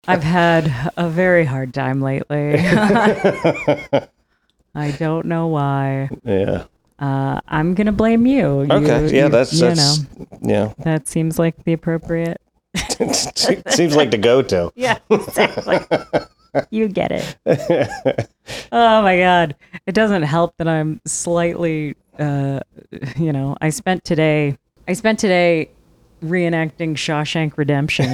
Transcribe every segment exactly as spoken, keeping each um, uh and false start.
I've had a very hard time lately. I don't know why. Yeah. Uh, I'm gonna blame you. you Okay. Yeah, you, that's you that's know, yeah. that seems like the appropriate. Seems like the go-to. Yeah, exactly. You get it. Oh my God. It doesn't help that I'm slightly, uh, you know, I spent today, I spent today reenacting Shawshank Redemption.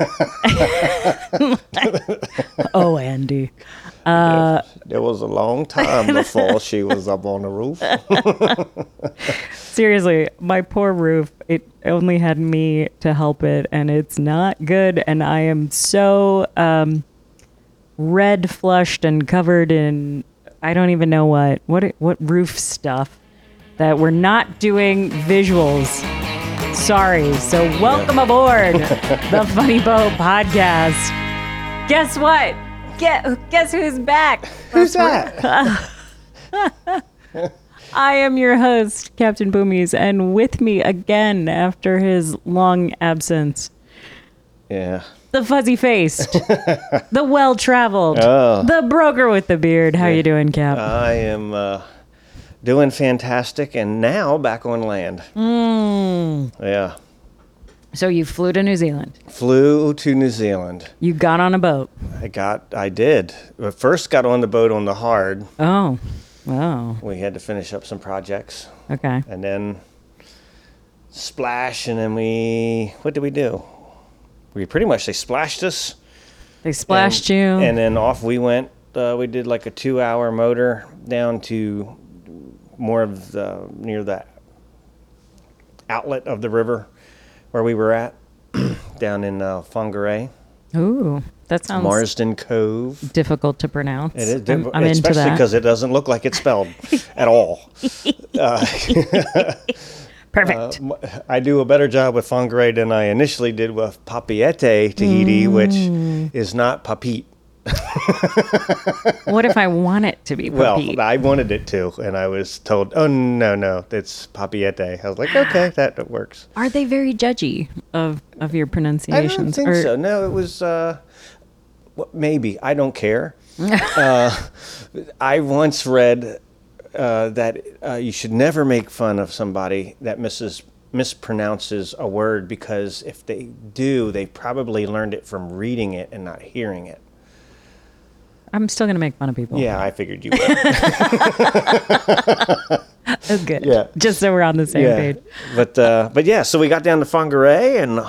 Oh, Andy. Uh, It was a long time before she was up on the roof. Seriously, my poor roof, it only had me to help it, and it's not good. And I am so um, red flushed and covered in, I don't even know what, what, what roof stuff, that we're not doing visuals. Sorry. So welcome Yeah. aboard the Funny Boat Podcast. Guess what? Get, guess who's back? Who's that? I am your host, Captain Boomies, and with me again after his long absence, Yeah. the fuzzy-faced, the well-traveled, Oh. the broker with the beard. How you doing, Cap? I am uh, doing fantastic, and now back on land. Mm. Yeah. So you flew to New Zealand. Flew to New Zealand. You got on a boat. I got, I did. But first got on the boat on the hard. Oh, wow. We had to finish up some projects. Okay. And then splash, and then we, what did we do? We pretty much, they splashed us. They splashed and, you. And then off we went. Uh, we did like a two-hour motor down to more of the, near the outlet of the river where we were at, down in uh, Whangarei. Ooh, that sounds Marsden Cove. difficult to pronounce. It is, I'm, I'm into especially that. because it doesn't look like it's spelled at all. Uh, Perfect. Uh, I do a better job with Whangarei than I initially did with Papeete, Tahiti, Mm. which is not Papit. What if I want it to be Well, Papit? I wanted it to, and I was told, oh, no, no, it's Papeete. I was like, okay, that, that works. Are they very judgy of, of your I pronunciations? don't think Or- so. No, it was, uh, well, maybe. I don't care. uh, I once read uh, that uh, you should never make fun of somebody that misses, mispronounces a word, because if they do, they probably learned it from reading it and not hearing it. I'm still going to make fun of people. Yeah, I figured you would. That's good. Yeah. Just so we're on the same yeah. page. But, uh, but yeah, so we got down to Whangarei, and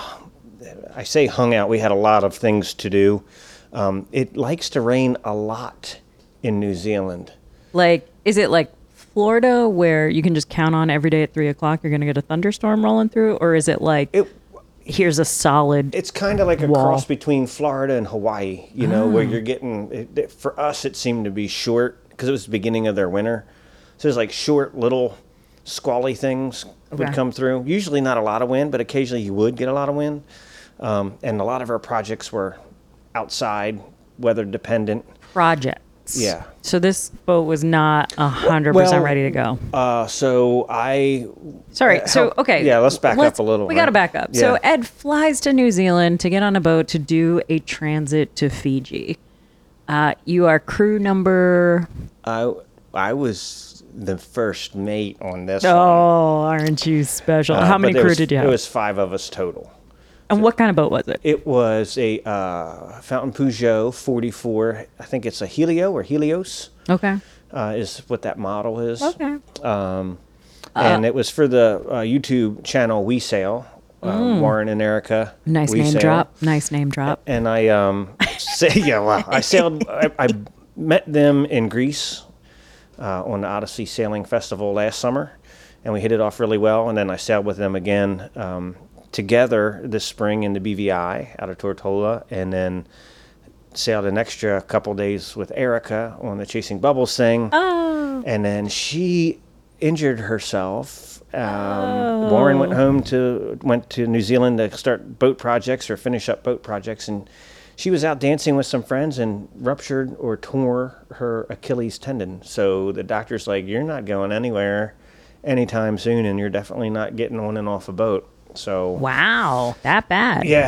I say hung out. We had a lot of things to do. Um, it likes to rain a lot in New Zealand. Like, is it like Florida where you can just count on every day at three o'clock you're going to get a thunderstorm rolling through? Or is it like, It, here's a solid... it's kind of like a wall. cross between Florida and Hawaii, you know, where you're getting, it, it- for us, it seemed to be short because it was the beginning of their winter. So there's like short little squally things would Okay. come through. Usually not a lot of wind, but occasionally you would get a lot of wind. Um, and a lot of our projects were outside, weather dependent. projects. Yeah. So this boat was not one hundred percent Well, ready to go. Uh, so I, Sorry. uh, So, help- okay. yeah, let's back up a little, We got to right? back up. So Yeah. Ed flies to New Zealand to get on a boat to do a transit to Fiji. Uh, you are crew number... I, I was the first mate on this Oh, one. aren't you special? Uh, How but many there crew was- did you have? It was five of us total. And what kind of boat was it? It was a uh, Fountain Peugeot forty-four. I think it's a Helio or Helios Okay. uh, is what that model is. Okay. Um, and it was for the uh, YouTube channel We Sail, uh, Warren and Erica. Mm. Nice We name Sail. drop. Nice name drop. And I um, say, yeah, wow. I sailed. I, I met them in Greece uh, on the Odyssey Sailing Festival last summer, and we hit it off really well. And then I sailed with them again. Um, together this spring in the B V I out of Tortola, and then sailed an extra couple days with Erica on the Chasing Bubbles thing. Oh. And then she injured herself. Um, Oh. Warren went home to went to New Zealand to start boat projects or finish up boat projects, and she was out dancing with some friends and ruptured or tore her Achilles tendon. So the doctor's like, "You're not going anywhere anytime soon, and you're definitely not getting on and off a boat." So Wow. That bad. yeah,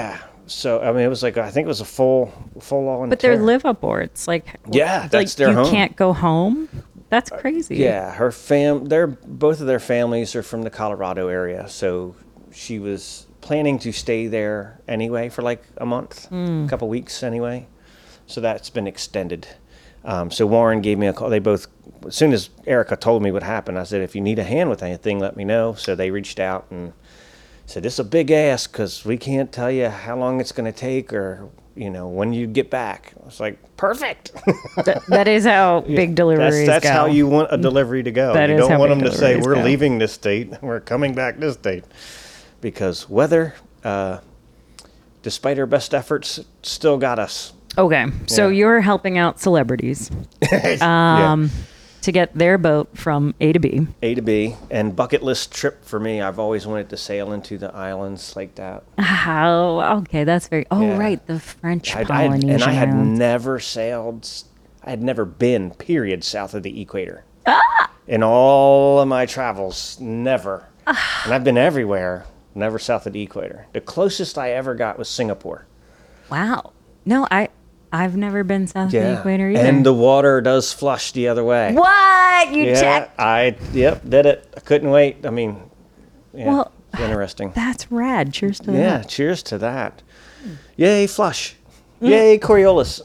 So I mean, it was like I think it was a full full on. But they're liveaboards. Like Yeah, that's like their you home. can't go home. That's crazy. Yeah, her fam. They're both of their families are from the Colorado area, so she was planning to stay there anyway for like a month, a couple weeks anyway. So that's been extended. Um, so Warren gave me a call. They both, as soon as Erica told me what happened, I said, if you need a hand with anything, let me know. So they reached out and said, this is a big ask because we can't tell you how long it's going to take or, you know, when you get back. I was like, perfect. That, that is how big deliveries That's, that's go. how you want a delivery to go. That you is don't how want big them to say, deliveries we're go. leaving this date, we're coming back this date. Because weather, uh, despite our best efforts, still got us. Okay, so Yeah. you're helping out celebrities Um, um, to get their boat from A to B. A to B. And bucket list trip for me, I've always wanted to sail into the islands like that. How? Okay, that's very. Oh, Yeah. right, the French I'd, I'd, Polynesian and I had islands. never sailed, I had never been, period, south of the equator. Ah! In all of my travels, never. Ah. And I've been everywhere, never south of the equator. The closest I ever got was Singapore. Wow. No, I, I've never been south of the equator either. And the water does flush the other way. what you Yeah, checked? I, yep, did it. I couldn't wait. I mean, yeah, Well, it's interesting. That's rad. Cheers to Yeah, that. cheers to that. Yay, flush. Yay, Coriolis.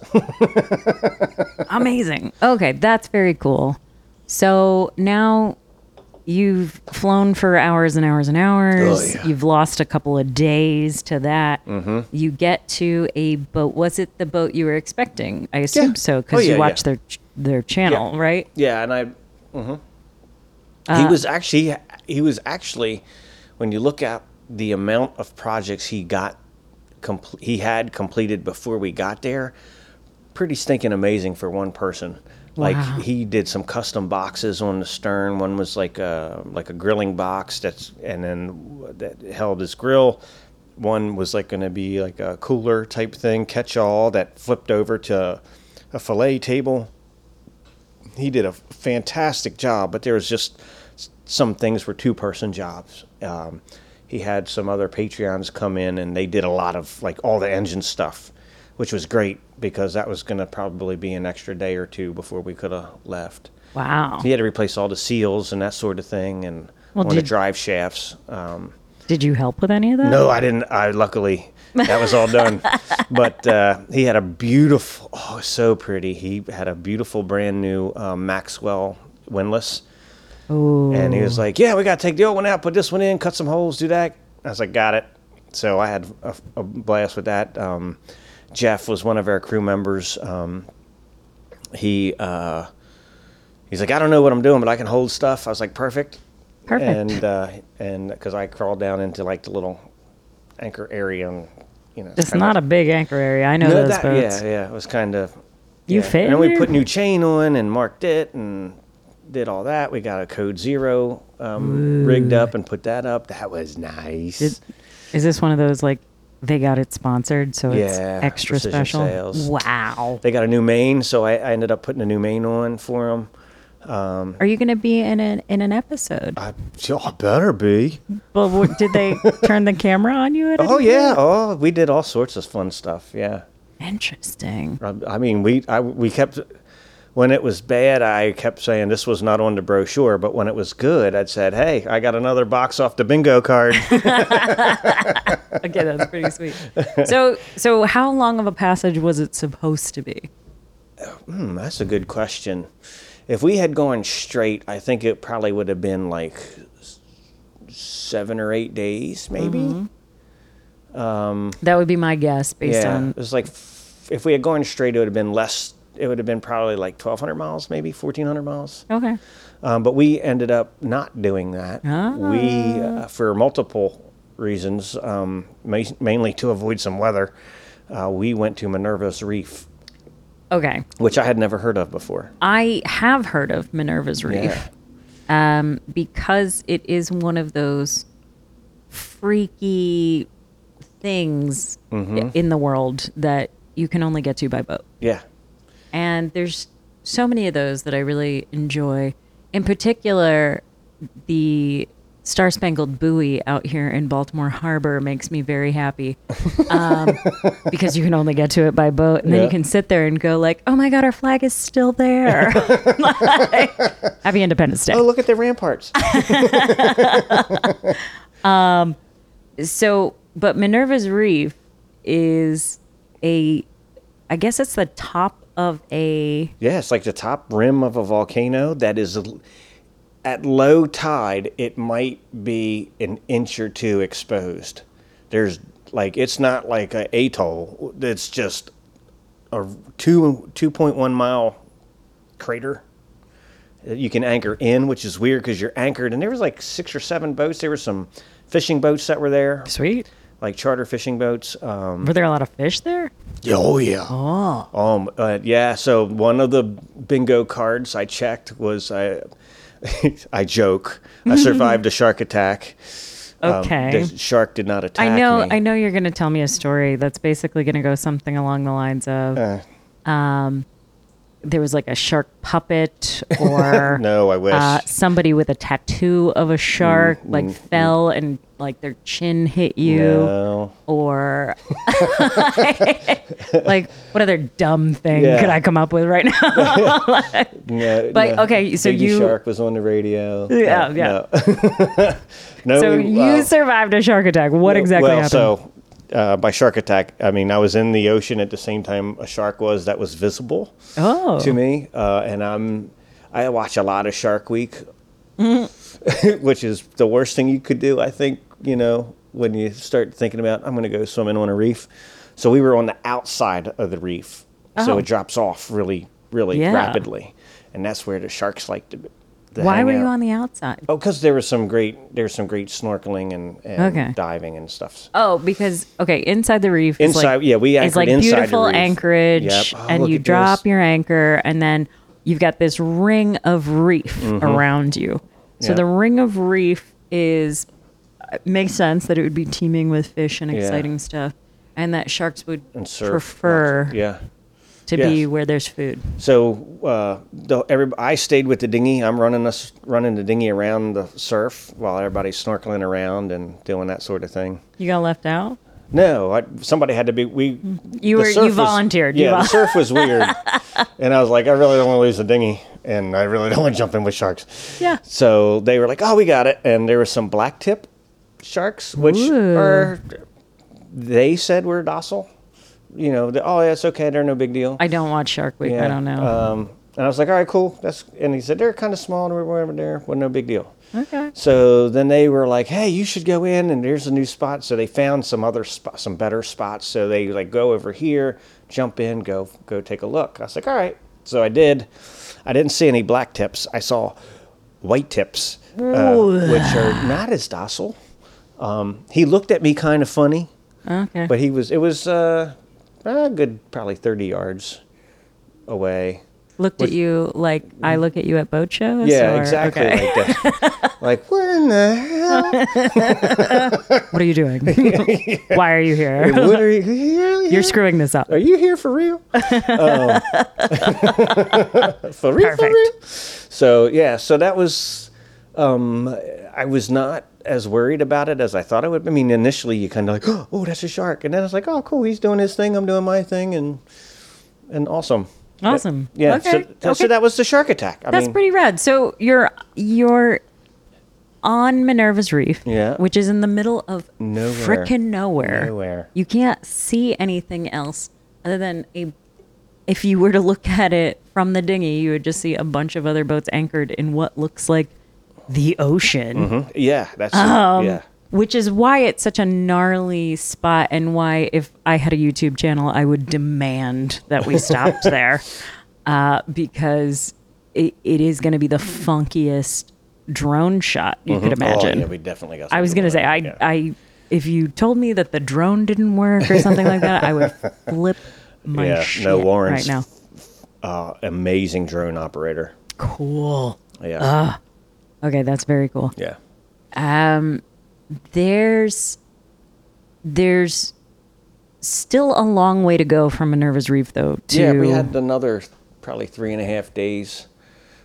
Amazing. Okay, that's very cool. So now you've flown for hours and hours and hours. Oh, yeah. You've lost a couple of days to that. Mm-hmm. You get to a boat. Was it the boat you were expecting? I assume Yeah. so because Oh, yeah, you watched yeah. their their channel, Yeah. right? Yeah, and I. hmm Uh, he was actually he was actually when you look at the amount of projects he got, compl- he had completed before we got there, pretty stinking amazing for one person. Like Wow. he did some custom boxes on the stern. One was like a like a grilling box that's and then that held his grill. One was like going to be like a cooler type thing, catch all that flipped over to a fillet table. He did a fantastic job, but there was just s- some things were two person jobs. Um, he had some other Patreons come in and they did a lot of like all the engine stuff, which was great because that was going to probably be an extra day or two before we could have left. Wow. He had to replace all the seals and that sort of thing and Well, on the did- drive shafts. Um, Did you help with any of that? no, I didn't. I luckily that was all done. But uh, he had a beautiful, oh, so pretty. He had a beautiful brand new um, Maxwell windlass, Ooh. and he was like, "Yeah, we got to take the old one out, put this one in, cut some holes, do that." I was like, "Got it." So I had a, a blast with that. Um, Jeff was one of our crew members. Um, he uh, he's like, "I don't know what I'm doing, but I can hold stuff." I was like, "Perfect." Perfect. And uh, and because I crawled down into like the little anchor area, and you know, It's kinda- not a big anchor area. I know no, those that, boats. yeah, yeah, it was kind of. You yeah. fit And then in we there? put new chain on and marked it and did all that. We got a code zero um, rigged up and put that up. That was nice. Did- Is this one of those like they got it sponsored, so it's Yeah, extra Precision special? Sales. Wow. They got a new main, so I, I ended up putting a new main on for them. Are you going to be in an in an episode? I, I better be. Well, what, did they turn the camera on you? At Oh any yeah. point? Oh, we did all sorts of fun stuff. Yeah. Interesting. I, I mean, we I, we kept when it was bad, I kept saying this was not on the brochure. But when it was good, I'd said, "Hey, I got another box off the bingo card." Okay, that's pretty sweet. So, so how long of a passage was it supposed to be? Hmm, that's a good question. If we had gone straight, I think it probably would have been like s- seven or eight days, maybe. That would be my guess based Yeah, on. it was like f- if we had gone straight, it would have been less. It would have been probably like twelve hundred miles, maybe fourteen hundred miles. Okay. Um, but we ended up not doing that. Ah. We, uh, for multiple reasons, um, ma- mainly to avoid some weather, uh, we went to Minerva's Reef, Okay. which I had never heard of before. I have heard of Minerva's Reef. Um, because it is one of those freaky things Mm-hmm. in the world that you can only get to by boat. Yeah. And there's so many of those that I really enjoy. In particular, the Star Spangled Buoy out here in Baltimore Harbor makes me very happy, um, because you can only get to it by boat, and then Yeah. you can sit there and go like, "Oh my God, our flag is still there!" Like, happy Independence Day. Oh, look at the ramparts. So, but Minerva's Reef is a, I guess it's the top of a. Yeah, it's like the top rim of a volcano that is l- at low tide. It might be an inch or two exposed. There's like it's not like a atoll. It's just a two two point one mile crater that you can anchor in, which is weird because you're anchored. And there was like six or seven boats. There were some fishing boats that were there, Sweet. like charter fishing boats. Um, Were there a lot of fish there? oh yeah. Oh. Um, uh, yeah, so one of the bingo cards I checked was I, I joke, I survived a shark attack. Um, Okay. the shark did not attack I know. me. I know you're going to tell me a story that's basically going to go something along the lines of, Uh, um, there was like a shark puppet, or No, I wish. uh, somebody with a tattoo of a shark Mm, like mm, fell and like their chin hit you, No. or like what other dumb thing Yeah. could I come up with right now? No, But, no. okay, so Baby you- shark was on the radio. Yeah, No, yeah. No, no So we- you uh, survived a shark attack. What exactly well, happened? so uh, by shark attack, I mean I was in the ocean at the same time a shark was that was visible oh, to me, uh, and I'm I watch a lot of Shark Week, Mm-hmm. which is the worst thing you could do. I think you know when you start thinking about I'm going to go swimming on a reef. So we were on the outside of the reef, so Oh. it drops off really, really Yeah. rapidly, and that's where the sharks like to. to why hang were you out. on the outside? Oh, because there was some great there was some great snorkeling and, and Okay. diving and stuff. Oh, because okay, inside the reef is Inside, like, yeah, we it's anchored like inside the beautiful reef. anchorage, Yep. Oh, and look you at drop this. your anchor, and then you've got this ring of reef around you. So Yeah. the ring of reef is it makes sense that it would be teeming with fish and Yeah. exciting stuff, and that sharks would And surf. prefer Yeah. to be Yes. where there's food. So uh, the, every, I stayed with the dinghy. I'm running us running the dinghy around the surf while everybody's snorkeling around and doing that sort of thing. You got left out? No, I, somebody had to be. We You the were surf you was- volunteered. You Yeah, vol- the surf was weird, and I was like, I really don't want to lose the dinghy, and I really don't want to jump in with sharks. Yeah. So they were like, "Oh, we got it," and there were some black tip sharks, which Ooh. are they said were docile. You know, the, oh, yeah, it's okay. They're no big deal. I don't watch Shark Week. I don't know. Um, and I was like, all right, cool. That's and he said they're kind of small and whatever there, was no big deal. okay. So then they were like, hey, you should go in and there's a new spot. So they found some other spot, some better spots. So they like go over here, jump in, go go take a look. I was like, all right. So I did. I didn't see any black tips. I saw white tips, uh, which are not as docile. Um, he looked at me kind of funny, Okay. but he was it was uh, a good probably thirty yards away. Looked at you like I look at you at boat shows? Yeah, or- exactly okay. like that. Like, what in the hell? What are you doing? Why are you here? What are you, really You're here? screwing this up. Are you here for real? Um, for real, for Perfect. real. So yeah, so that was. Um, I was not as worried about it as I thought I would. I mean, initially you kind of like, oh, that's a shark, and then it's like, oh, cool, he's doing his thing, I'm doing my thing, and and awesome. Awesome. Yeah. Okay. So, so okay. that was the shark attack. I That's mean, pretty rad. So you're you're on Minerva's Reef, Yeah. which is in the middle of Nowhere. frickin' nowhere. Nowhere. You can't see anything else other than a. If you were to look at it from the dinghy, you would just see a bunch of other boats anchored in what looks like the ocean. Mhm. Yeah, that's Um, yeah. Which is why it's such a gnarly spot, and why if I had a YouTube channel, I would demand that we stopped there, uh, because it, it is going to be the funkiest drone shot you could imagine. Oh, yeah, we definitely got. I was going to say, I, yeah. I, if you told me that the drone didn't work or something like that, I would flip my Yeah, shit no, Warren's right now. uh, amazing drone operator. Cool. Yeah, Okay, that's very cool. yeah. Um, there's there's still a long way to go from Minerva's Reef, though. To Yeah, we had another probably three and a half days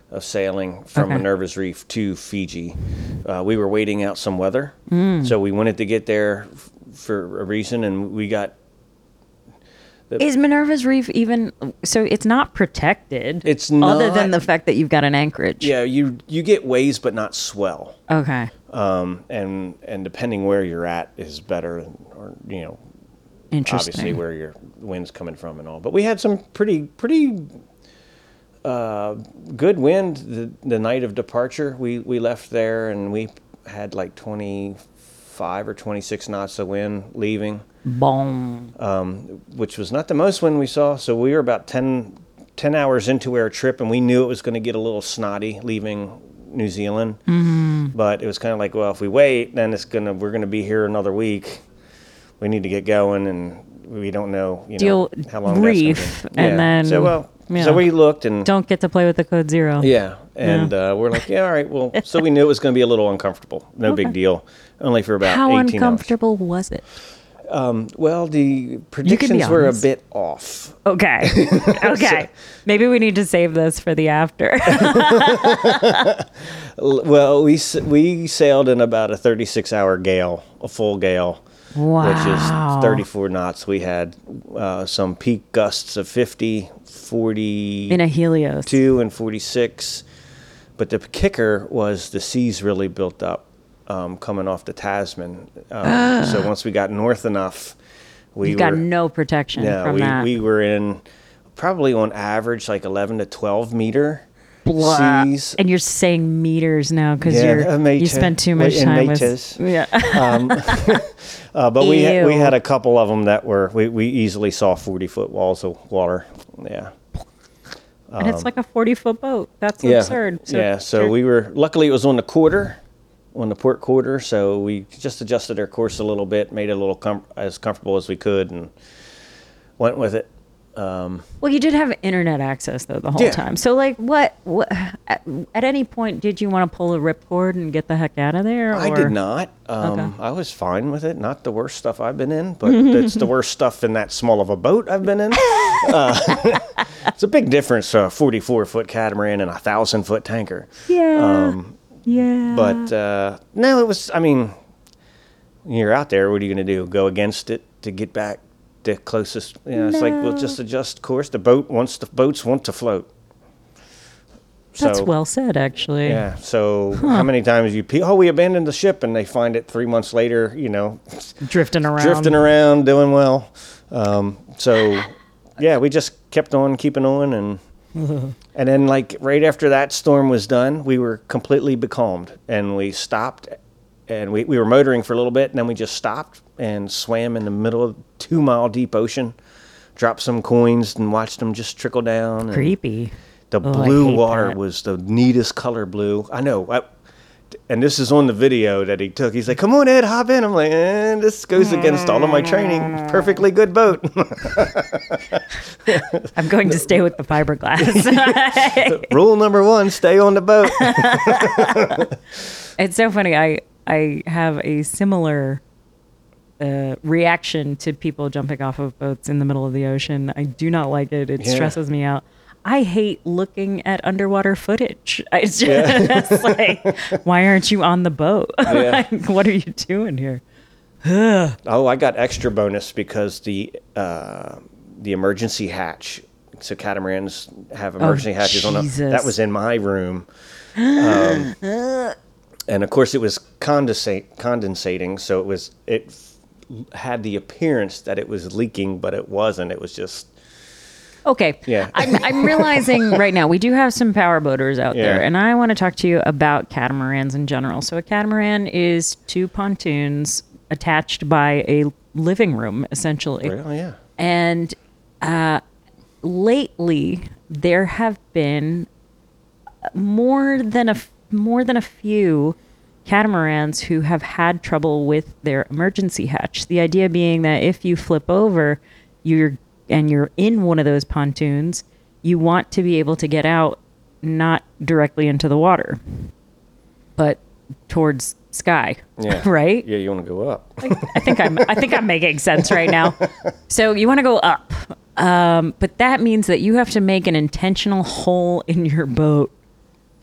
of sailing from Okay. Minerva's Reef to Fiji. Uh, we were waiting out some weather, mm. so we wanted to get there f- for a reason, and we got. Is Minerva's Reef even so? It's not protected. It's other not- than the fact that you've got an anchorage. Yeah, you you get waves, but not swell. Okay. Um, and and depending where you're at is better, or you know, Interesting. obviously where your wind's coming from and all. But we had some pretty pretty uh, good wind the, the night of departure. We we left there and we had like twenty-five or twenty-six knots of wind leaving, Boom. um, which was not the most wind we saw. So we were about ten, ten hours into our trip, and we knew it was going to get a little snotty leaving New Zealand. Mm-hmm. But it was kind of like, well, if we wait, then it's gonna we're gonna be here another week. We need to get going, and we don't know, you Deal know, how long reef, that's gonna be. and Yeah. then so well, yeah. so we looked and Don't get to play with the code zero. yeah, and Uh, we're like, yeah, all right, well, so we knew it was going to be a little uncomfortable. No Okay. big deal. Only for about How eighteen uncomfortable was it? hours. Well, the predictions were a honest. bit off. Okay. Okay. Maybe we need to save this for the after. L- Well, we s- we sailed in about a thirty-six hour gale, a full gale. Wow. Which is thirty-four knots. We had uh, some peak gusts of fifty, forty, In a Helios. two and forty-six. But the kicker was the seas really built up um, coming off the Tasman. Um, so once we got north enough, we You've were got no protection yeah from we, that. we were in probably on average like eleven to twelve meter Blah. seas. And you're saying meters now because Yeah, you're uh, you meter. spend too much In time with meters. yeah. Uh, but we had, we Ew. had a couple of them that were we, we easily saw forty foot walls of water. Yeah. And it's like a forty foot boat. That's Yeah. absurd. yeah. So you're- we were luckily it was on the quarter, on the port quarter. So we just adjusted our course a little bit, made it a little com- as comfortable as we could, and went with it. Well, you did have internet access though the whole Yeah. time. So like, what? What? At, at any point, did you want to pull a ripcord and get the heck out of there? I or- did not. Um, Okay. I was fine with it. Not the worst stuff I've been in, but it's the worst stuff in that small of a boat I've been in. Uh, it's a big difference, a forty-four foot catamaran and a thousand foot tanker. Yeah. Um, yeah. But uh, no, it was. I mean, when you're out there, what are you going to do? Go against it to get back the closest? You know, it's like we'll just adjust course. The boat wants the boats want to float. that's So, well said, actually. Yeah. So how many times you pe- oh we abandoned the ship and they find it three months later? You know, Drifting around. drifting around, doing well. Um, so yeah, we just kept on keeping on, and and then like right after that storm was done, we were completely becalmed, and we stopped, and we, we were motoring for a little bit, and then we just stopped and swam in the middle of two mile deep ocean, dropped some coins and watched them just trickle down. and Creepy. The Oh, I blue hate water that. was the neatest color blue. I know. I, and this is on the video that he took. He's like, "Come on, Ed, hop in." I'm like, eh, "This goes against all of my training. Perfectly good boat." I'm going to stay with the fiberglass. Rule number one: stay on the boat. It's so funny. I I have a similar uh, reaction to people jumping off of boats in the middle of the ocean. I do not like it. It Yeah. stresses me out. I hate looking at underwater footage. I just Yeah. like, why aren't you on the boat? Yeah. Like, what are you doing here? Oh, I got extra bonus because the uh, the emergency hatch. So catamarans have emergency hatches on them. Jesus. That was in my room. Um, and of course, it was condensate condensating, so it was it f- had the appearance that it was leaking, but it wasn't. It was just Okay. Yeah. I'm, I'm realizing right now we do have some power boaters out there, Yeah. and I want to talk to you about catamarans in general. So a catamaran is two pontoons attached by a living room, essentially. well, yeah. And uh, lately, there have been more than a f- more than a few catamarans who have had trouble with their emergency hatch. The idea being that if you flip over, you're and you're in one of those pontoons, you want to be able to get out, not directly into the water, but towards sky. Yeah. Right? Yeah, you want to go up. I think I'm I think I'm making sense right now. So you want to go up. Um, but that means that you have to make an intentional hole in your boat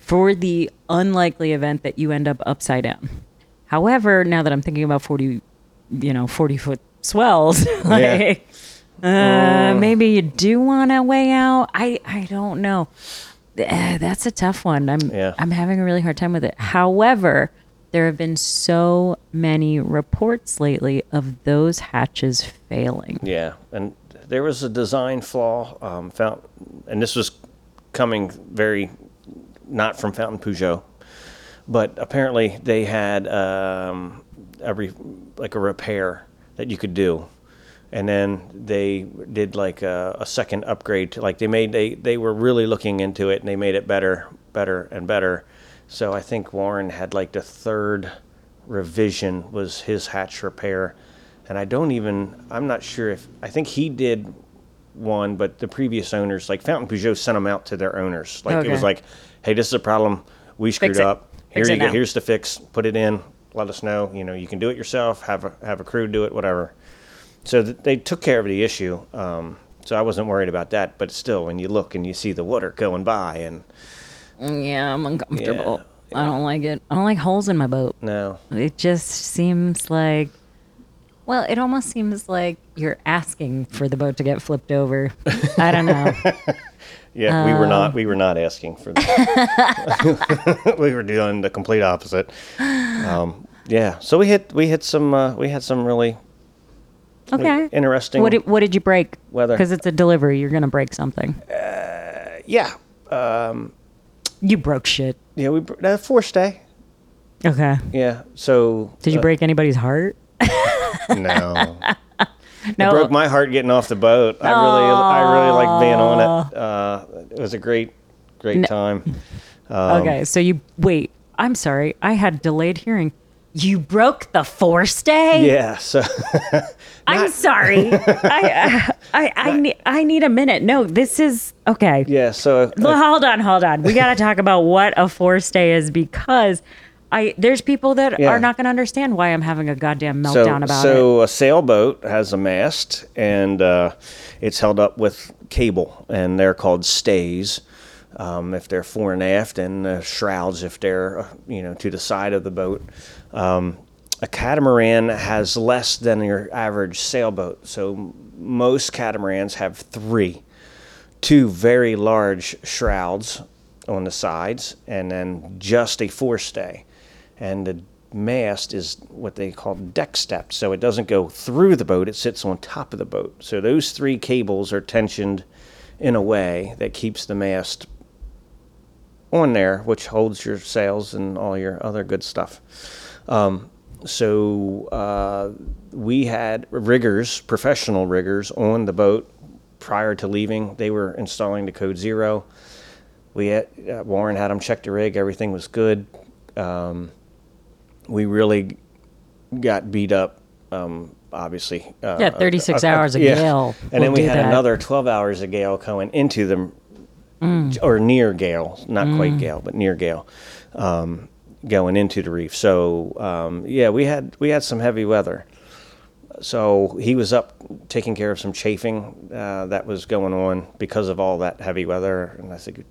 for the unlikely event that you end up upside down. However, now that I'm thinking about forty, you know, forty foot swells, like, uh, maybe you do want a way out. I, I don't know. Uh, That's a tough one. I'm, Yeah. I'm having a really hard time with it. However, there have been so many reports lately of those hatches failing. Yeah, and there was a design flaw um, found, and this was coming very not from Fountain Peugeot, but apparently they had um, a re, like a repair that you could do, and then they did like a, a second upgrade. To, like they made they they were really looking into it, and they made it better, better and better. So I think Warren had like the third revision was his hatch repair. And I don't even, I'm not sure if, I think he did one, but the previous owners, like Fountain Peugeot sent them out to their owners. Like it was Okay. like, hey, this is a problem. We screwed Fix it. up. Here Fix you it go. now." Here's the fix. Put it in. Let us know. You know, you can do it yourself. Have a, have a crew do it, whatever. So th- they took care of the issue. Um, so I wasn't worried about that. But still, when you look and you see the water going by and Yeah, I'm uncomfortable. Yeah, I don't like it. I don't like holes in my boat. no. It just seems like, well, it almost seems like you're asking for the boat to get flipped over. I don't know. Yeah, we were Um, not. We were not asking for that. We were doing the complete opposite. Um, yeah, so we hit. We hit some. Uh, we had some really Okay. interesting. What did, what did you break? Weather. Because it's a delivery. You're going to break something. yeah, You broke shit. yeah. We br- uh, forced day. Okay. Yeah. So Did you uh, break anybody's heart? No. No. It broke my heart getting off the boat. I really, I really liked being on it. Uh, it was a great, great time. Um, Okay. So you, wait, I'm sorry. I had delayed hearing. You broke the forestay? Yeah. So I'm sorry. I, I, I, need, I need a minute. No, this is, okay. yeah. So uh, Well, hold on, hold on. We got to talk about what a forestay is because I there's people that Yeah. are not going to understand why I'm having a goddamn so, meltdown about so a sailboat has a mast and uh, it's held up with cable, and they're called stays um, if they're fore and aft, and uh, shrouds if they're uh, you know to the side of the boat. Um, a catamaran has less than your average sailboat, so most catamarans have three, two very large shrouds on the sides, and then just a forestay. And the mast is what they call deck stepped, so it doesn't go through the boat, it sits on top of the boat. So those three cables are tensioned in a way that keeps the mast on there, which holds your sails and all your other good stuff. Um, so uh, we had riggers, professional riggers, on the boat prior to leaving. They were installing the Code Zero. We had, uh, Warren had them check the rig. Everything was good. Um, we really got beat up, um, obviously. Uh, Yeah, thirty-six uh, uh, hours of yeah. gale And will then we do had that. another twelve hours of gale going into them, or near gale, not quite gale, but near gale, um, going into the reef. So um, yeah, we had we had some heavy weather. So he was up taking care of some chafing uh, that was going on because of all that heavy weather, and I said,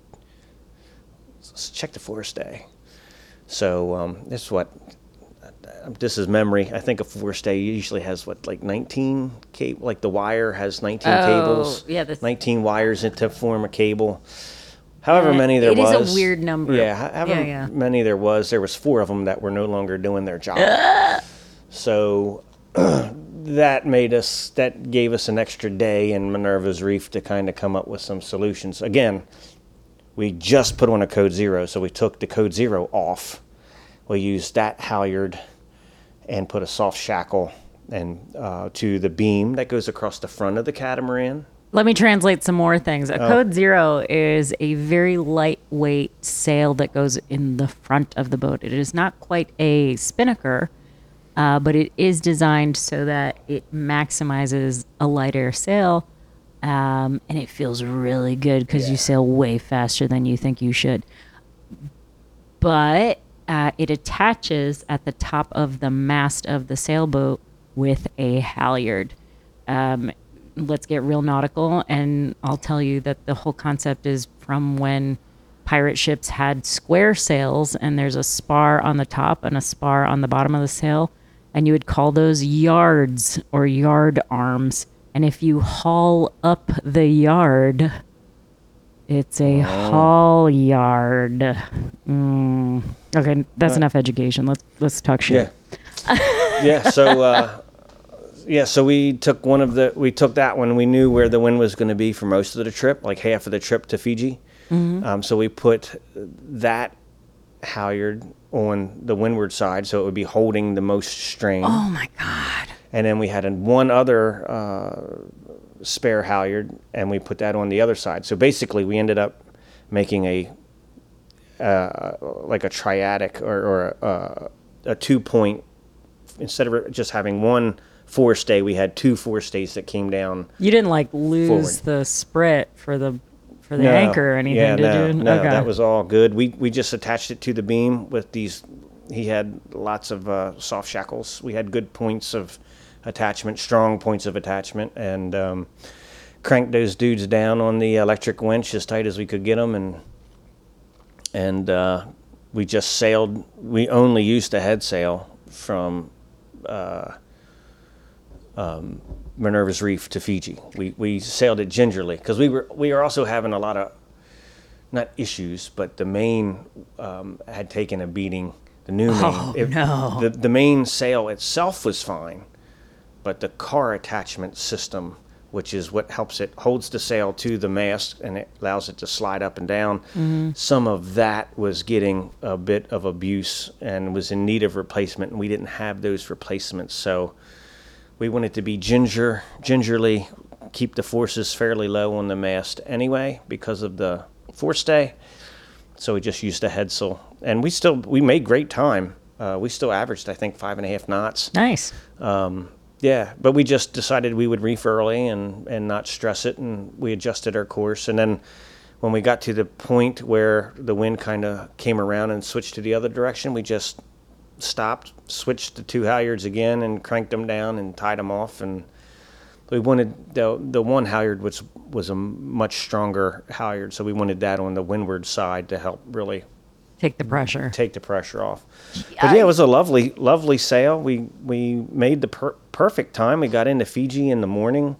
let's check the forestay. So um, this is what this is memory. I think a forestay usually has what, like nineteen cable, like the wire has nineteen Oh, cables. yeah, this- nineteen wires to form a cable. However Yeah, many there it is was. a weird number. Yeah, however Yeah, yeah. many there was, there was four of them that were no longer doing their job. So that made us, that gave us an extra day in Minerva's Reef to kind of come up with some solutions. Again, we just put on a Code Zero, so we took the Code Zero off. We used that halyard and put a soft shackle and uh, to the beam that goes across the front of the catamaran. Let me translate some more things. Oh. A Code Zero is a very lightweight sail that goes in the front of the boat. It is not quite a spinnaker, uh, but it is designed so that it maximizes a light air sail, um, and it feels really good because you Yeah. sail way faster than you think you should. But uh, it attaches at the top of the mast of the sailboat with a halyard. Um, let's get real nautical, and I'll tell you that the whole concept is from when pirate ships had square sails, and there's a spar on the top and a spar on the bottom of the sail, and you would call those yards or yard arms. And if you haul up the yard, it's a haul yard. Mm. Okay, that's enough education. Let's let's talk shit. Yeah. yeah. So uh, yeah. So we took one of the. We took that one. We knew where the wind was going to be for most of the trip, like half of the trip to Fiji. Mm-hmm. Um, so we put that halyard on the windward side, so it would be holding the most strain. Oh my God. And then we had an, one other uh, spare halyard, and we put that on the other side. So basically, we ended up making a uh, like a triadic or, or a, a two-point. Instead of just having one forestay, we had two forestays that came down. You didn't like lose forward. the sprit for the for the No. anchor or anything, yeah, did no, you? No, Okay. that was all good. We we just attached it to the beam with these. He had lots of uh, soft shackles. We had good points of attachment, strong points of attachment, and um, cranked those dudes down on the electric winch as tight as we could get them, and and uh, we just sailed. We only used the head sail from uh, um, Minerva's Reef to Fiji. We we sailed it gingerly because we were we were also having a lot of not issues, but the main um, had taken a beating. The new main, Oh, it- no. the the main sail itself was fine, but the car attachment system, which is what helps it holds the sail to the mast and it allows it to slide up and down. Mm-hmm. Some of that was getting a bit of abuse and was in need of replacement, and we didn't have those replacements. So we wanted to be ginger, gingerly keep the forces fairly low on the mast anyway because of the forestay. So we just used a head sail, and we still we made great time. Uh, we still averaged, I think, five and a half knots. Nice. Um, yeah, but we just decided we would reef early and, and not stress it, and we adjusted our course. And then when we got to the point where the wind kind of came around and switched to the other direction, we just stopped, switched the two halyards again, and cranked them down and tied them off. And we wanted the the one halyard was was a much stronger halyard, so we wanted that on the windward side to help really Take the pressure. take the pressure off. But yeah, it was a lovely, lovely sail. We we made the per- perfect time. We got into Fiji in the morning,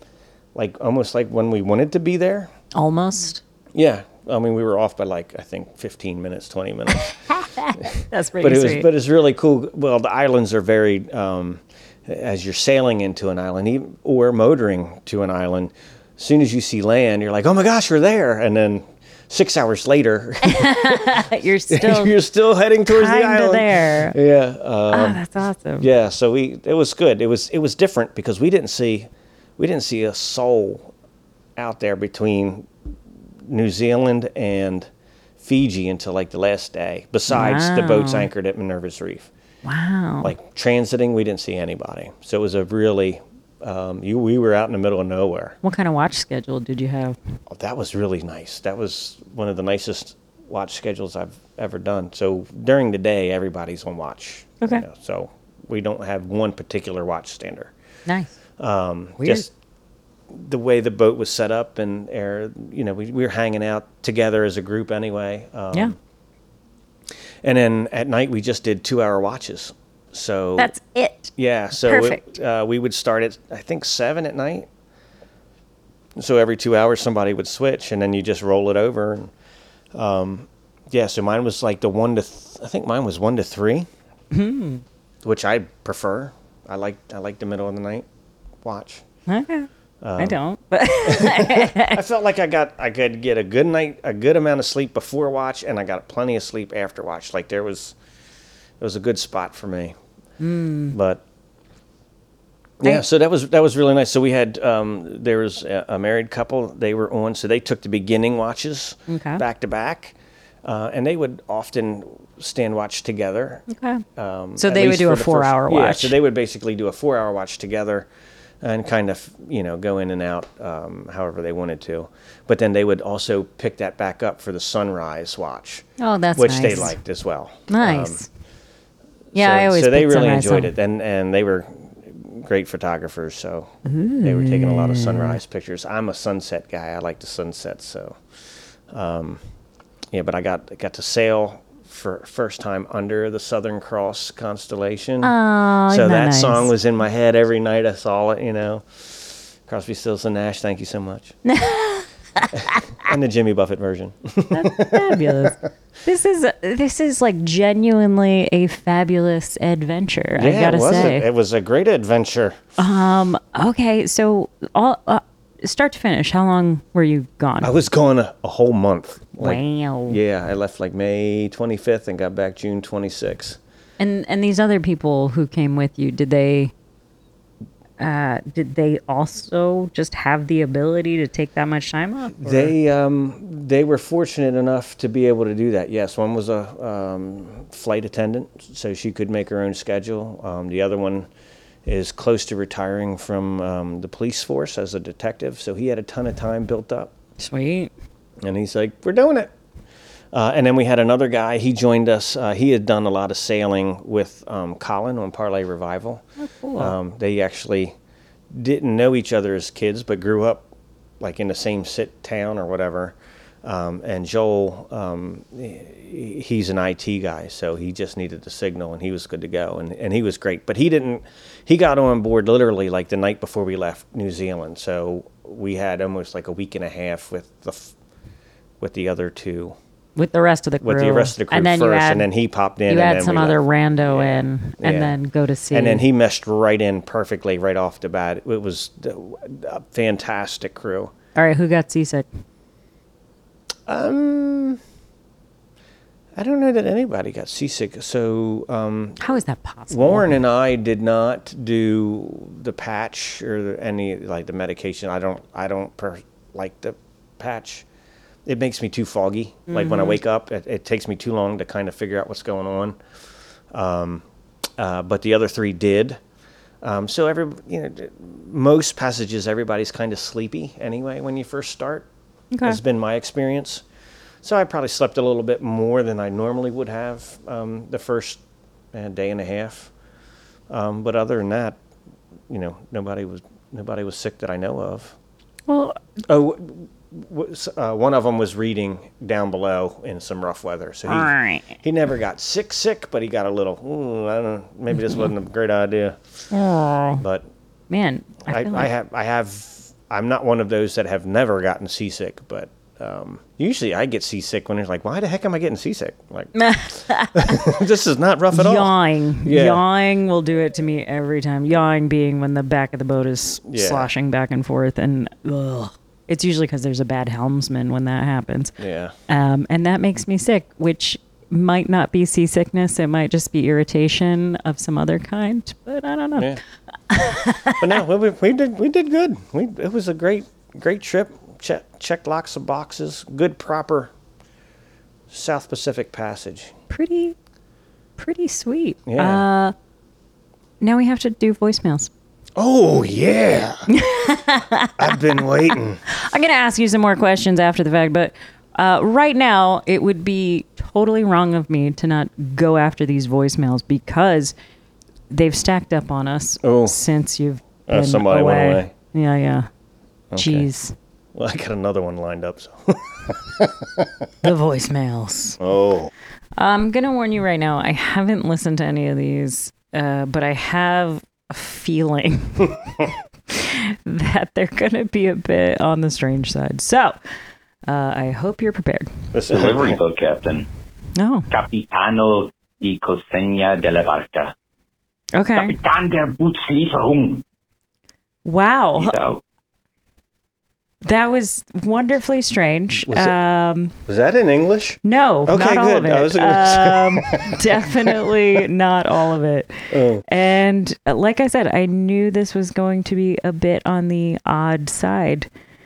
like almost like when we wanted to be there. Almost. Yeah, I mean we were off by like I think fifteen minutes, twenty minutes. That's pretty But it was sweet. but it's really cool. Well, the islands are very um, as you're sailing into an island even, or motoring to an island. As soon as you see land, you're like, oh my gosh, we're there, and then six hours later, You're still you're still heading towards the kinda island. there. Yeah. Um, Oh, that's awesome. Yeah, so we it was good. It was it was different because we didn't see we didn't see a soul out there between New Zealand and Fiji until like the last day. Besides the boats Wow. anchored at Minerva's Reef, Wow. like transiting, we didn't see anybody. So it was a really um, you we were out in the middle of nowhere. What kind of watch schedule did you have? Oh, that was really nice. That was one of the nicest watch schedules I've ever done. So during the day, everybody's on watch. Okay. You know, so we don't have one particular watch standard. Nice. Um, Weird. Just the way the boat was set up, and air, you know, we, we were hanging out together as a group anyway. Um, Yeah. And then at night we just did two-hour watches. So That's it. yeah. So Perfect. It, uh, we would start at I think seven at night. So every two hours somebody would switch, and then you just roll it over. And, um, yeah. So mine was like the one to th- I think mine was one to three, Hmm. which I prefer. I like I like the middle of the night watch. Okay. Um, I don't. But I felt like I got I could get a good night, a good amount of sleep before watch, and I got plenty of sleep after watch. Like there was, it was a good spot for me. Mm. But yeah, I- so that was that was really nice. So we had um, there was a, a married couple. They were on, so they took the beginning watches Okay. back to back, uh, and they would often stand watch together. okay. Um, So at they would least do for a the four-hour first- Yeah, watch. so they would basically do a four-hour watch together, and kind of you know go in and out um, however they wanted to. But then they would also pick that back up for the sunrise watch, Oh, that's which nice. they liked as well. Nice. Um, yeah, so, I always. so they pick really sunrise enjoyed on- it, and and they were great photographers. So they were taking a lot of sunrise pictures. I'm a sunset guy. I like the sunsets. So. Um, Yeah, but I got got to sail for first time under the Southern Cross constellation. Oh, so isn't that that nice? song was in my head every night I saw it, you know. Crosby, Stills and Nash, thank you so much. And the Jimmy Buffett version. That's fabulous. This is this is like genuinely a fabulous adventure. I Yeah, gotta it was say. A, it was a great adventure. Um. Okay. So all uh, start to finish, how long were you gone? I was gone a, a whole month. Like, Wow. Yeah, I left like May twenty-fifth and got back June twenty-sixth. And and these other people who came with you, did they? Uh, did they also just have the ability to take that much time off? or- They um, they were fortunate enough to be able to do that. Yes, one was a um, flight attendant, so she could make her own schedule. Um, the other one is close to retiring from um, the police force as a detective, so he had a ton of time built up. Sweet. And he's like, "We're doing it." Uh, and then we had another guy. He joined us. Uh, he had done a lot of sailing with um, Colin on Parlay Revival. Oh, cool. Um, they actually didn't know each other as kids, but grew up like in the same sit town or whatever. Um, and Joel, um, he- he's an I T guy, so he just needed the signal, and he was good to go. And, and he was great. But he didn't. He got on board literally like the night before we left New Zealand. So we had almost like a week and a half with the f- with the other two. With the rest of the crew. With the rest of the crew and then first, you had, and then he popped in. You and had then some we other left. rando Yeah. in, and Yeah. then go to see. And then he meshed right in perfectly right off the bat. It was a fantastic crew. All right, who got seasick? Um, I don't know that anybody got seasick. So um, How is that possible? Warren and I did not do the patch or the, any like the medication. I don't. I don't per, like the patch. It makes me too foggy. Like when I wake up, it, it takes me too long to kind of figure out what's going on. Um, uh, but the other three did. Um, so every you know, most passages, everybody's kind of sleepy anyway when you first start. Okay. Has been my experience. So I probably slept a little bit more than I normally would have um, the first uh, day and a half. Um, but other than that, you know, nobody was nobody was sick that I know of. Well, Oh, w- w- uh, one of them was reading down below in some rough weather, so he Alright. he never got sick sick, but he got a little. "Ooh, I don't know, maybe this wasn't a great idea." oh, But man. I, I, feel I like, have I have I'm not one of those that have never gotten seasick, but um, usually I get seasick when it's like, why the heck am I getting seasick? Like, this is not rough at all. Yawing. Yeah. Yawing will do it to me every time. Yawing being when the back of the boat is Yeah. sloshing back and forth. And ugh. It's usually because there's a bad helmsman when that happens. Yeah. Um, and that makes me sick, which might not be seasickness. It might just be irritation of some other kind. But I don't know. Yeah. But no, we, we did we did good. We it was a great great trip. Check, checked lots of boxes. Good proper South Pacific passage. Pretty, pretty sweet. Yeah. Uh, now we have to do voicemails. Oh yeah. I've been waiting. I'm going to ask you some more questions after the fact, but uh, right now it would be totally wrong of me to not go after these voicemails because they've stacked up on us Oh. since you've Uh, been somebody away. went away. Yeah, yeah. Okay. Jeez. Well, I got another one lined up. So. The voicemails. Oh. I'm going to warn you right now. I haven't listened to any of these, uh, but I have a feeling that they're going to be a bit on the strange side. So uh, I hope you're prepared. Listen, Delivery boat captain. Oh, Capitano di Consegna della Barca. okay. Kapitan der Bootslieferung. Wow. He's out. That was wonderfully strange. Was it- Um, was that in English? no, Okay, not all good. of it. I was gonna um, definitely not all of it. Oh. And uh, like I said, I knew this was going to be a bit on the odd side.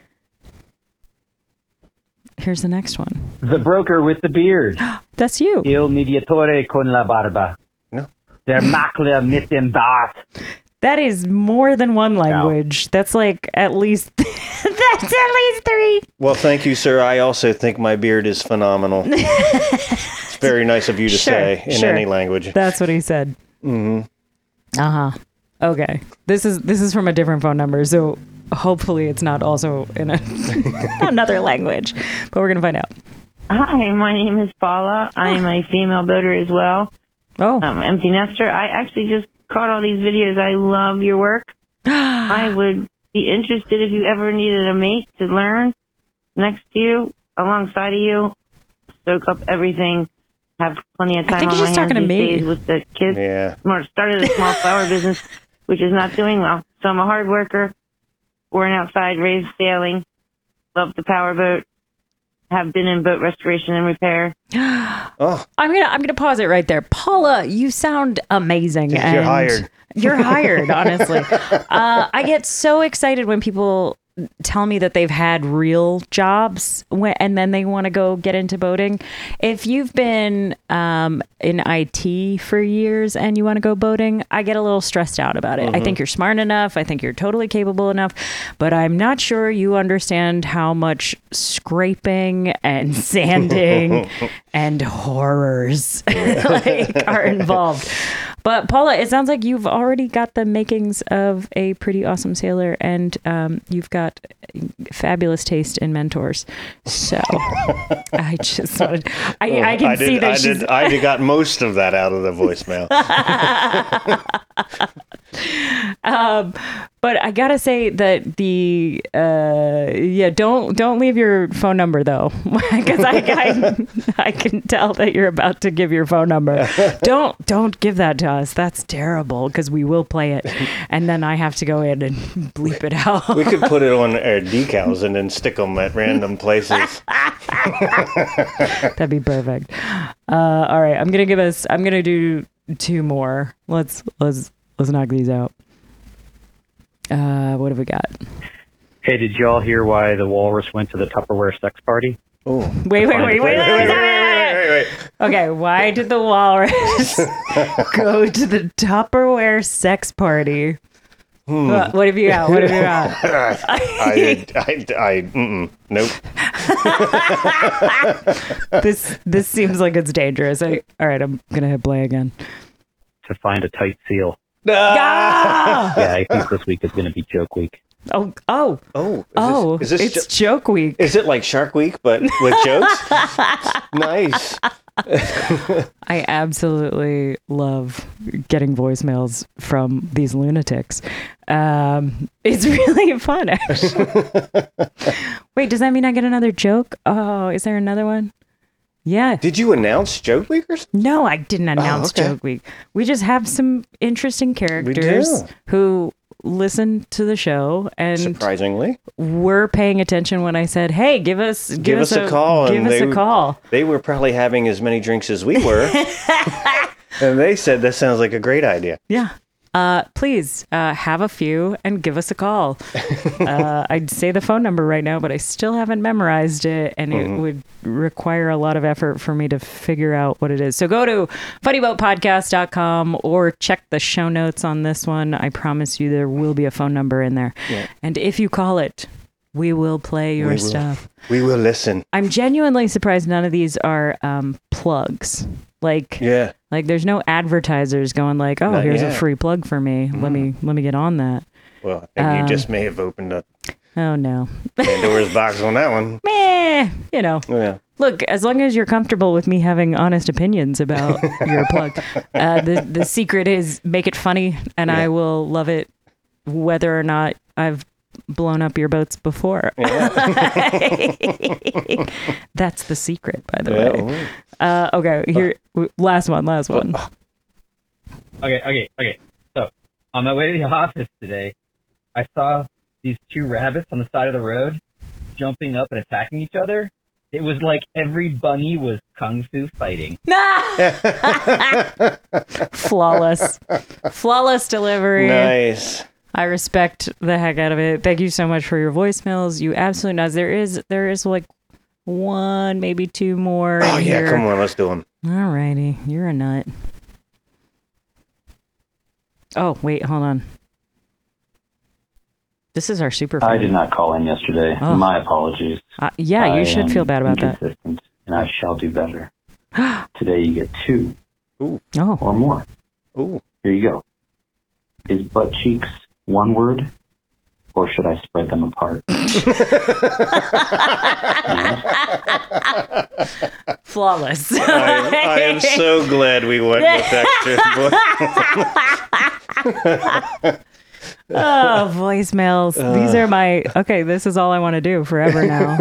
Here's the next one. The broker with the beard. That's you. Il mediatore con la barba. No. Der Makler mit dem Bart. That is more than one language. That's like at least that's at least three. Well, thank you, sir. I also think my beard is phenomenal. It's very nice of you to Sure, say in sure. any language. That's what he said. Mm-hmm. Uh huh. Okay. This is this is from a different phone number, so hopefully it's not also in a, another language. But we're gonna find out. Hi, my name is Paula. I'm a female boater as well. Oh, Um, empty nester. I actually just caught all these videos. I love your work. I would be interested if you ever needed a mate to learn next to you, alongside of you, soak up everything, have plenty of I time think on he's my just hands talking to these me. days with the kids. Yeah. Or started a small flower business, which is not doing well. So I'm a hard worker, born outside, raised sailing, love the powerboat, have been in boat restoration and repair. Oh, I'm gonna I'm gonna pause it right there. Paula, you sound amazing. You're and hired. You're hired, honestly. Uh, I get so excited when people tell me that they've had real jobs when, and then they want to go get into boating. If you've been um, in I T for years and you want to go boating, I get a little stressed out about it. I think you're smart enough. I think you're totally capable enough, but I'm not sure you understand how much scraping and sanding and horrors like are involved. But Paula, it sounds like you've already got the makings of a pretty awesome sailor, and um, you've got fabulous taste in mentors. So I just wanted, I, I can I see did, that I she's. did. I did got most of that out of the voicemail. um, but I gotta say that the uh, yeah, don't don't leave your phone number though, because I, I I can tell that you're about to give your phone number. Don't don't give that to us. That's terrible because we will play it, and then I have to go in and bleep it out. We could put it on our decals and then stick them at random places. That'd be perfect. Uh, all right, I'm gonna give us. I'm gonna do two more. Let's let's let's knock these out. Uh, what have we got? Hey, did y'all hear why the walrus went to the Tupperware sex party? Oh, Wait, wait, wait, wait, wait, wait, wait, wait, wait. Okay, why did the walrus go to the Tupperware sex party? Hmm. What, what have you got? What have you got? I, I, I, mm-mm, nope. This this seems like it's dangerous. I, all right, I'm gonna hit play again. To find a tight seal. Ah! Yeah, I think this week is going to be joke week. Oh, oh, Oh, is oh! this, is this it's jo- joke week. is it like Shark Week, but with jokes? Nice. I absolutely love getting voicemails from these lunatics. Um, it's really fun, actually. Wait, does that mean I get another joke? Oh, is there another one? Yeah. Did you announce Joke Week or something? No, I didn't announce okay. Joke Week. We just have some interesting characters do. who listen to the show, and Surprisingly, were paying attention when I said, "Hey, give us give, Give us a call," Give and us they- a call." they were probably having as many drinks as we were. And they said, that sounds like a great idea. Yeah. Uh, please uh, have a few and give us a call. uh, I'd say the phone number right now, but I still haven't memorized it, and Mm-hmm. it would require a lot of effort for me to figure out what it is. So go to funny boat podcast dot com or check the show notes on this one. I promise you there will be a phone number in there. Yeah. And if you call it, we will play your We will. stuff. We will listen. I'm genuinely surprised none of these are um, plugs. Like, Yeah. like there's no advertisers going like, oh, Not here's yet. a free plug for me. Let me let me get on that. Well, I think Um, you just may have opened a Oh no. Pandora's box on that one. Meh, you know. Yeah. Look, as long as you're comfortable with me having honest opinions about your plug, uh, the the secret is make it funny, and I Yeah. will love it, whether or not I've blown up your boats before. That's the secret, by the Yeah, way. ooh. Uh, okay, here, w- last one, last one. Okay, okay, okay. So, on my way to the office today, I saw these two rabbits on the side of the road jumping up and attacking each other. It was like every bunny was kung fu fighting. Flawless, flawless delivery. Nice. I respect the heck out of it. Thank you so much for your voicemails. You absolutely know there is there is like one, maybe two more. Oh, in yeah. here. Come on. Let's do them. Alrighty, you're a nut. Oh wait, hold on. This is our super. I fan. did not call in yesterday. Oh. My apologies. Uh, yeah, you I should am feel bad about that. inconsistent, and I shall do better. Today you get two Oh, or more. Ooh. Here you go. Is butt cheeks one word or should I spread them apart? Flawless. I, am, I am so glad we went with extra. Oh, voicemails. These are my, okay, this is all I want to do forever now.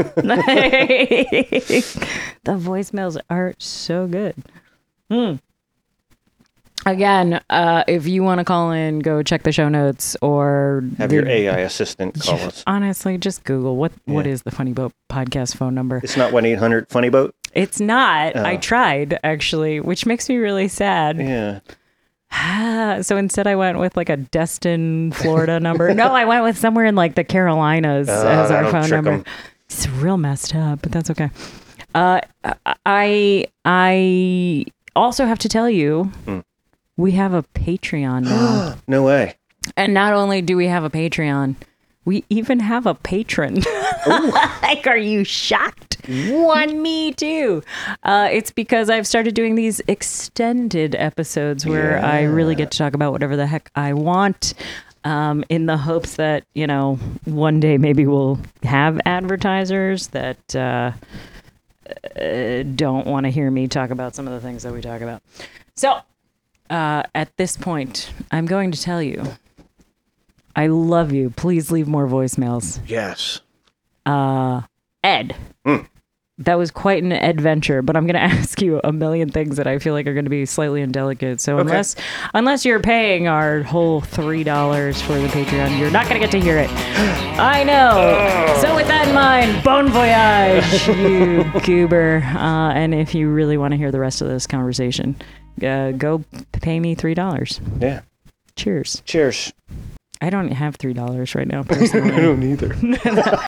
The voicemails are so good. Hmm. Again, uh, if you want to call in, go check the show notes or Have the- your A I assistant call us. Honestly, just Google what what Yeah. is the Funny Boat podcast phone number. It's not one eight hundred funny boat. It's not. I Oh. tried actually, which makes me really sad. Yeah. So instead, I went with like a Destin, Florida number. No, I went with somewhere in like the Carolinas Oh, as our that'll phone trick number. 'em. It's real messed up, but that's okay. Uh, I I also have to tell you, Hmm. we have a Patreon now. No way. And not only do we have a Patreon, we even have a patron. Like, are you shocked? One, me too. Uh, it's because I've started doing these extended episodes where I really get to talk about whatever the heck I want, um, in the hopes that, you know, one day maybe we'll have advertisers that uh, uh, don't want to hear me talk about some of the things that we talk about. So, uh, at this point, I'm going to tell you, I love you. Please leave more voicemails. Yes. Uh, Ed, Mm. that was quite an adventure, but I'm going to ask you a million things that I feel like are going to be slightly indelicate. So Okay. unless unless you're paying our whole three dollars for the Patreon, you're not going to get to hear it. I know. So with that in mind, bon voyage, you goober. Uh, and if you really want to hear the rest of this conversation, uh, go pay me three dollars. Yeah. Cheers. Cheers. I don't have three dollars right now, personally. I don't either.